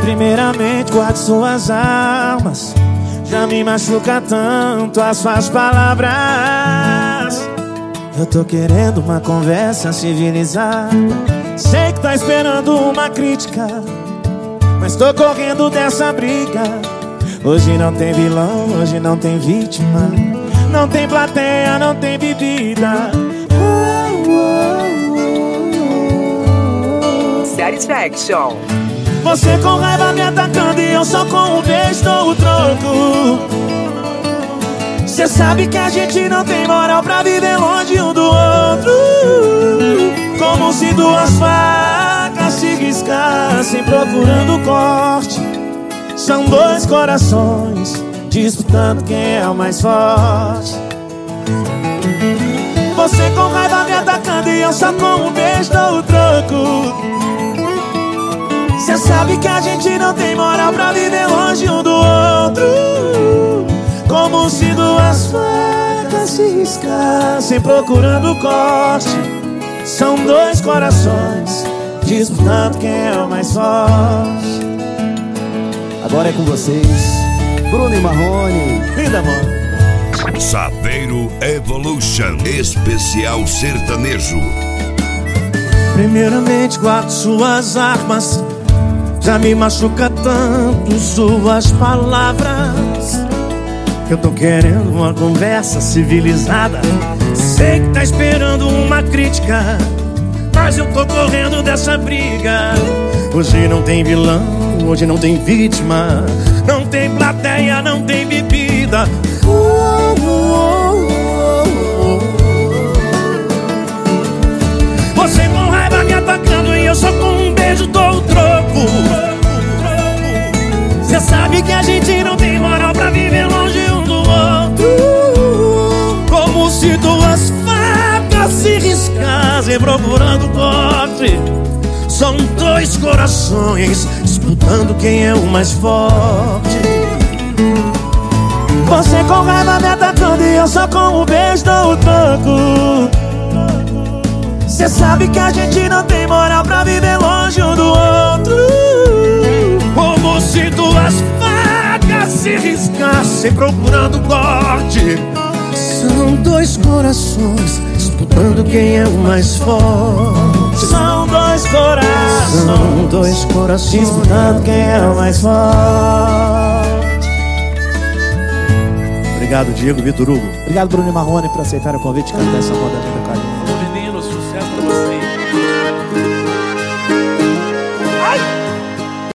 Primeiramente, guarde suas armas. Já me machuca tanto as suas palavras. Eu tô querendo uma conversa civilizada. Sei que tá esperando uma crítica, mas tô correndo dessa briga. Hoje não tem vilão, hoje não tem vítima. Não tem plateia, não tem bebida. Satisfaction. Você com raiva me atacando e eu só com um beijo dou o troco. Cê sabe que a gente não tem moral pra viver longe um do outro. Como se duas facas se riscassem procurando corte. São dois corações disputando quem é o mais forte. Você com raiva me atacando e eu só com um beijo dou o troco. Cê sabe que a gente não tem moral pra viver longe um do outro. Como se duas facas se riscassem procurando corte. São dois corações disputando quem é o mais forte. Agora é com vocês, Bruno e Marrone. Linda, amor. Saveiro Evolution Especial Sertanejo. Primeiramente, guarde suas armas. Já me machuca tanto suas palavras. Eu tô querendo uma conversa civilizada. Sei que tá esperando uma crítica, mas eu tô correndo dessa briga. Hoje não tem vilão, hoje não tem vítima. Não tem plateia, não tem bebida. Você com raiva me atacando e eu só com um beijo dou o troco. Cê sabe que a gente não tem moral pra viver longe um do outro. Como se duas facas se riscassem procurando corte. São dois corações disputando quem é o mais forte. Você com raiva me atacando e eu só com um beijo dou o troco. Cê sabe que a gente não tem moral pra viver longe um do outro. Como se duas facas se riscassem procurando corte. São dois corações disputando quem é o mais forte. São dois corações disputando quem é o mais forte. Obrigado, Diego Vitor Hugo. Obrigado, Bruno e Marrone, por aceitar o convite e cantar essa moda linda, carinho.